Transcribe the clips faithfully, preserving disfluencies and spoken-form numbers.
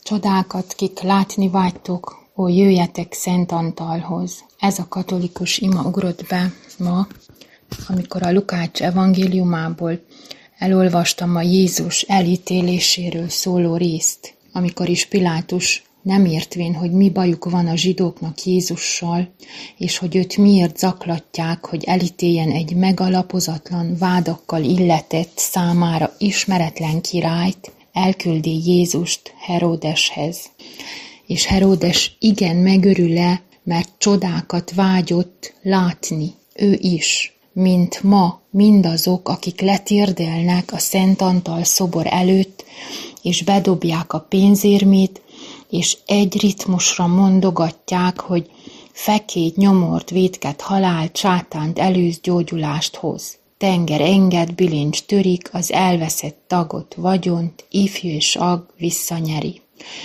Csodákat, kik látni vágytok, ó, jöjjetek Szent Antalhoz. Ez a katolikus ima ugrott be ma, amikor a Lukács evangéliumából elolvastam a Jézus elítéléséről szóló részt, amikor is Pilátus nem értvén, hogy mi bajuk van a zsidóknak Jézussal, és hogy őt miért zaklatják, hogy elítéljen egy megalapozatlan vádakkal illetett, számára ismeretlen királyt, elküldi Jézust Heródeshez. És Heródes igen megörül-e, mert csodákat vágyott látni, ő is, mint ma mindazok, akik letérdelnek a Szent Antal szobor előtt, és bedobják a pénzérmét, és egy ritmusra mondogatják, hogy fekét, nyomort, vétket, halált, sátánt, előz, gyógyulást hoz. Tenger enged, bilincs törik, az elveszett tagot, vagyont, ifjú és ag visszanyeri.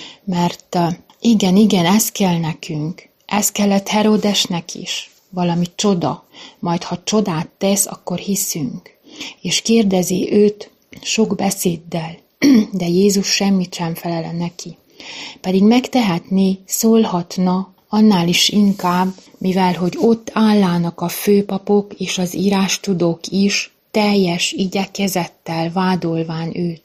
Mert igen, igen, ez kell nekünk, ez kellett Heródesnek is, valami csoda, majd ha csodát tesz, akkor hiszünk. És kérdezi őt sok beszéddel, de Jézus semmit sem felele neki. Pedig megtehetné, szólhatna, annál is inkább, mivel hogy ott állának a főpapok és az írástudók is, teljes igyekezettel vádolván őt.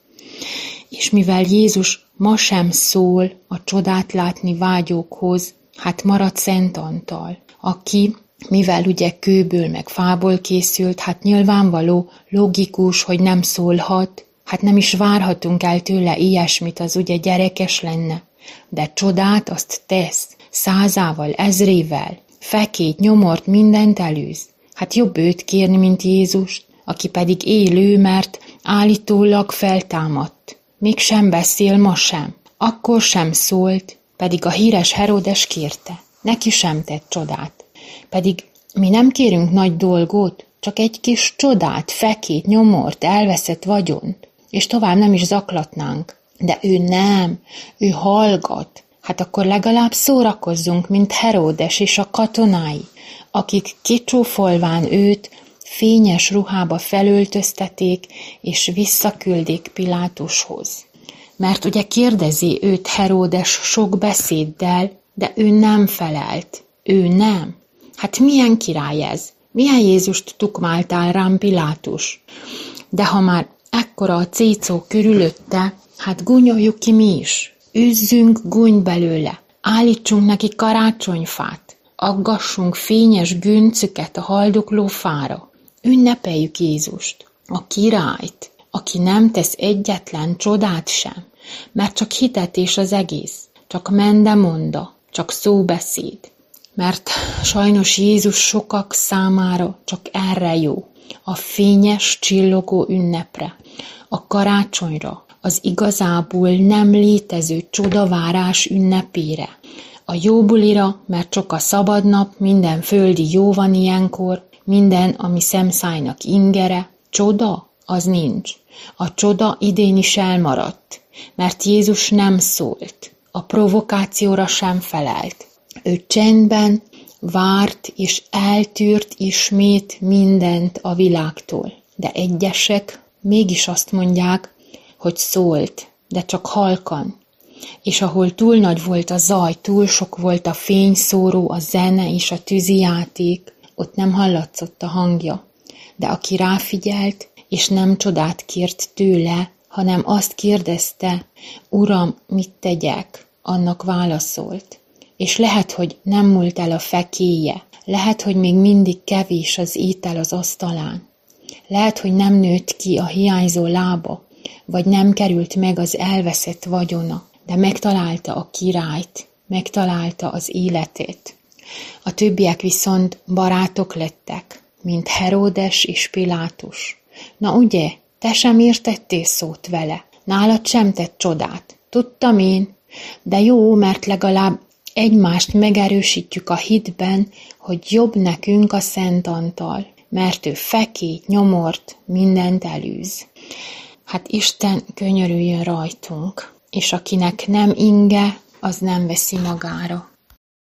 És mivel Jézus ma sem szól a csodát látni vágyókhoz, hát marad Szent Antal, aki, mivel ugye kőből meg fából készült, hát nyilvánvaló, logikus, hogy nem szólhat, hát nem is várhatunk el tőle ilyesmit, az ugye gyerekes lenne. De csodát azt tesz, százával, ezrével, fekét, nyomort, mindent előz. Hát jobb őt kérni, mint Jézust, aki pedig élő, mert állítólag feltámadt. Mégsem beszél ma sem. Akkor sem szólt, pedig a híres Heródes kérte. Neki sem tett csodát. Pedig mi nem kérünk nagy dolgot, csak egy kis csodát, fekét, nyomort, elveszett vagyont, és tovább nem is zaklatnánk. De ő nem, ő hallgat. Hát akkor legalább szórakozzunk, mint Heródes és a katonái, akik kicsúfolván őt fényes ruhába felöltözteték, és visszaküldik Pilátushoz. Mert ugye kérdezi őt Heródes sok beszéddel, de ő nem felelt. Ő nem. Hát milyen király ez? Milyen Jézust tukmáltál rám, Pilátus? De ha már ekkora a cécó körülötte, hát gúnyoljuk ki mi is. Üzzünk gúny belőle. Állítsunk neki karácsonyfát. Aggassunk fényes göncöket a haldokló fára. Ünnepeljük Jézust, a királyt, aki nem tesz egyetlen csodát sem, mert csak hitetés az egész, csak mendemonda, csak szóbeszéd. Mert sajnos Jézus sokak számára csak erre jó, a fényes, csillogó ünnepre, a karácsonyra, az igazából nem létező csodavárás ünnepére, a jóbulira, mert csak a szabadnap, minden földi jó van ilyenkor, minden, ami szemszájnak ingere, csoda, az nincs. A csoda idén is elmaradt, mert Jézus nem szólt, a provokációra sem felelt. Ő csendben várt és eltűrt ismét mindent a világtól. De egyesek mégis azt mondják, hogy szólt, de csak halkan. És ahol túl nagy volt a zaj, túl sok volt a fényszóró, a zene és a tűzijáték, ott nem hallatszott a hangja. De aki ráfigyelt, és nem csodát kért tőle, hanem azt kérdezte, Uram, mit tegyek? Annak válaszolt. És lehet, hogy nem múlt el a fekéje, lehet, hogy még mindig kevés az étel az asztalán. Lehet, hogy nem nőtt ki a hiányzó lába, vagy nem került meg az elveszett vagyona, de megtalálta a királyt, megtalálta az életét. A többiek viszont barátok lettek, mint Heródes és Pilátus. Na ugye, te sem értettél szót vele, nálad sem tett csodát. Tudtam én, de jó, mert legalább egymást megerősítjük a hitben, hogy jobb nekünk a Szent Antal, mert ő fekét, nyomort, mindent elűz. Hát Isten könyörüljön rajtunk, és akinek nem inge, az nem veszi magára.